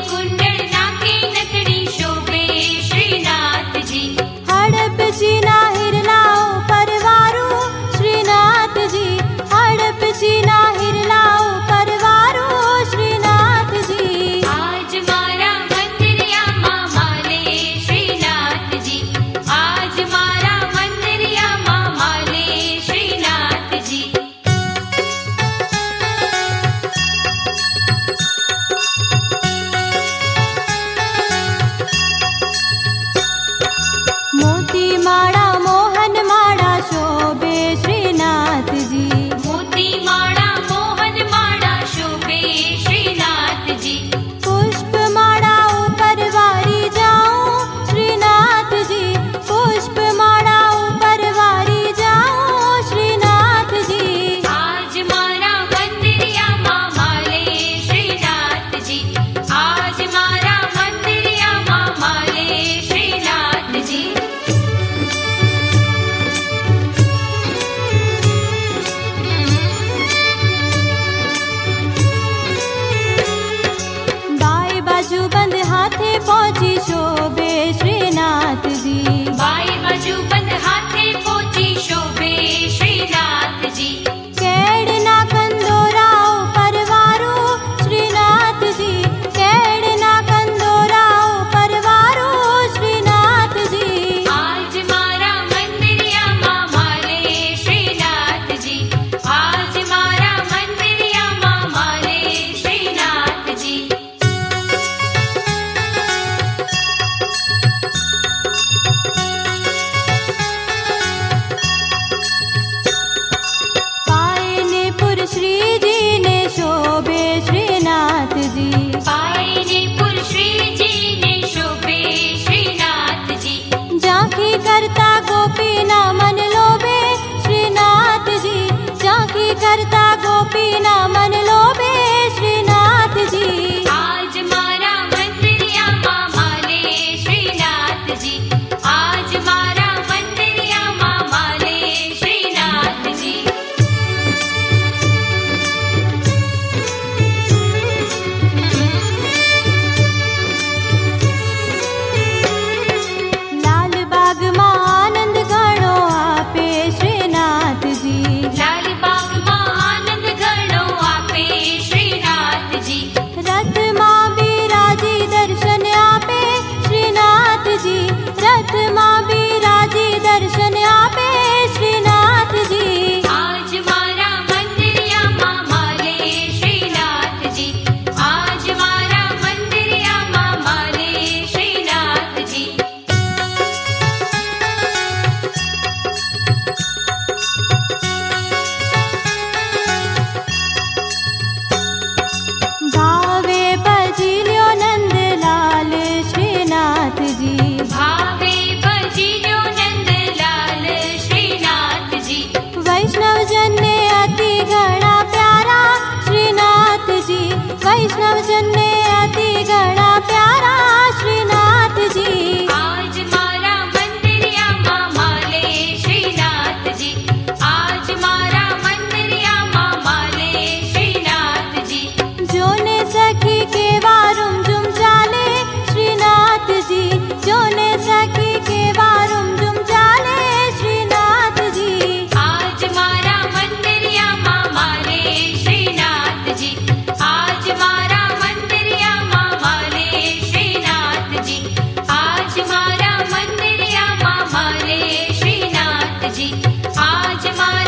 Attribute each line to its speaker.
Speaker 1: कुंडल नाके नथड़ी शोभे श्रीनाथ जी।
Speaker 2: हड़प जी ना हिरलाओ परवारो श्रीनाथ जी, हड़प जी ना हिरलाओ परवारो श्रीनाथ जी।
Speaker 1: आज मारा मंदिरिया माँ माले श्रीनाथ जी, आज मारा मंदिरिया माँ माले श्रीनाथ जी।
Speaker 2: मोती माड़ा मोहन माड़ा शोभे श्रीनाथ जी,
Speaker 1: मोती माड़ा मोहन माड़ा शोभे श्रीनाथ जी।
Speaker 2: पुष्प माड़ा ऊपर वारी जाऊं श्रीनाथ जी, पुष्प माड़ा ऊपर वारी जाऊं श्रीनाथ जी।
Speaker 1: आज मारा मंदिरिया माँ माले श्रीनाथ जी, आज मारा मंदिरिया माँ माले श्रीनाथ जी। बाई बाजू बंद हाथे पहुंची शोभे श्रीनाथ जी, बाई बाजू बंद हाथे पोची शोभे श्रीनाथ जी।
Speaker 2: केड़ ना कंदोराओ परवारो श्रीनाथ जी, केड़ ना कंदोराओ परवारो श्रीनाथ जी।
Speaker 1: आज मारा मंदिरिया माँ माले श्रीनाथ जी, आज मारा मंदिरिया माँ माले श्रीनाथ जी। पायनीपुर श्री जी ने शोभे श्रीनाथ जी, पायनीपुर श्री जी ने शोभे श्रीनाथ जी।
Speaker 2: झांकी करता गोपी ना मन लोभे श्रीनाथ जी, झांकी करता गोपी ना मन लोभे श्रीनाथ जी।
Speaker 1: आज मारा मंदिरिया माँ माले श्रीनाथ जी, आज मारा मंदिरिया माँ माले श्रीनाथ जी।
Speaker 2: लाल बाग मां आनंद घणो आपे श्रीनाथ जी,
Speaker 1: लाल बाग माँ आनंद घणो आपे श्रीनाथ जी।
Speaker 2: रथ मां बिराजी दर्शन आपे श्रीनाथ जी, रथ मां बिराजी दर्शन आपे श्रीनाथ जी।
Speaker 1: आज मारा मंदिरिया माँ माले श्रीनाथ जी, आज मारा मंदिरिया माँ माले श्रीनाथ जी।
Speaker 2: भावे भजिल्यो नंद लाल श्रीनाथ जी,
Speaker 1: भावे भजिल्यो नंद लाल श्रीनाथ जी।
Speaker 2: वैष्णव जन ने अति घना प्यारा श्रीनाथ जी, वैष्णव जन ने अति घना प्यारा श्रीनाथ जी।
Speaker 1: आज मारा मंदिरिया माँ माले श्रीनाथ जी, आज मारा मंदिरिया माँ माले श्रीनाथ जी।
Speaker 2: जोने सखी के वारुम जुम चाले श्रीनाथ जी, जोने सखी के वारुम जुम चाले श्रीनाथ जी।
Speaker 1: आज मारा मंदिरिया माँ माले श्रीनाथ जी, आज मारा मंदिरिया माँ माले श्रीनाथ जी, आज मारा मंदिरिया माँ माले श्रीनाथ जी, आज मारा